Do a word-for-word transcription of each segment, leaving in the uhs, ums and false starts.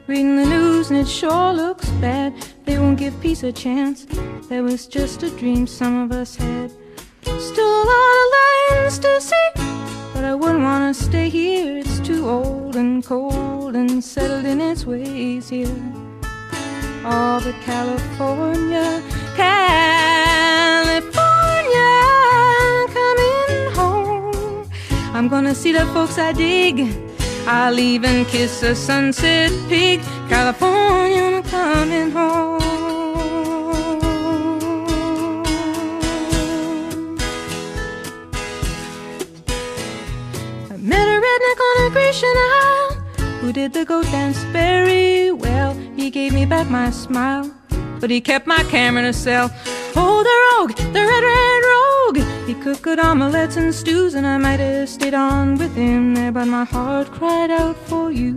reading the news and it sure looks bad. They won't give peace a chance. That was just a dream some of us had. Still a lot of lands to see, but I wouldn't want to stay here. It's too old and cold and settled in its ways here. Oh, but California, California, coming home. I'm gonna see the folks I dig. I'll even kiss a sunset pig. California, I'm coming home. I met a redneck on a Grecian Isle who did the goat dance very well. He gave me back my smile, but he kept my camera in a cell. Oh, the rogue, the red, red rogue. He cooked good omelets and stews, and I might have stayed on with him there, but my heart cried out for you.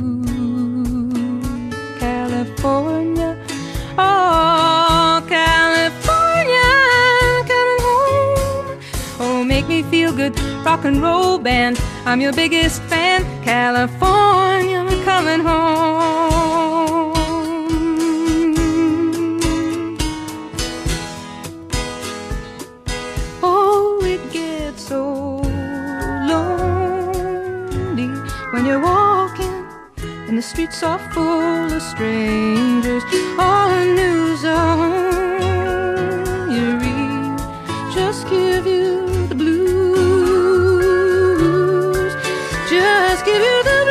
California, oh, California, coming home. Oh, make me feel good, rock and roll band. I'm your biggest fan. California, I'm coming home. Oh, it gets so lonely when you're walking and the streets are full of strangers. All the news on you read just give you the blues, just give you the blues.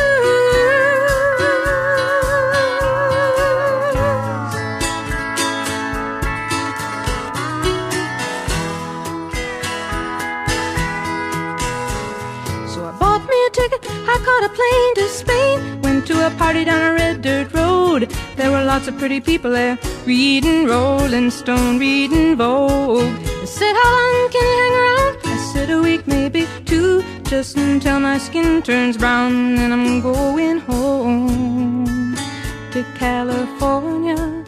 So I bought me a ticket, I caught a plane to Spain, went to a party down a red dirt road. There were lots of pretty people there, reading Rolling Stone, reading Vogue. They said, how long can you hang around? I said, a week, maybe two, just until my skin turns brown. Then I'm going home to California,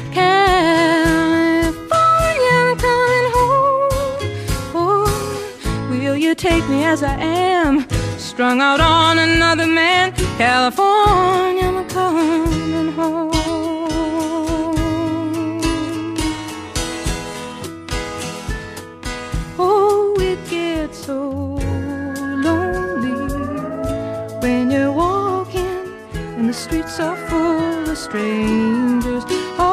California, I'm coming home. Oh, will you take me as I am, strung out on another man? California, I'm coming home. Oh, it gets so lonely when you're walking and the streets are full of strangers. Oh,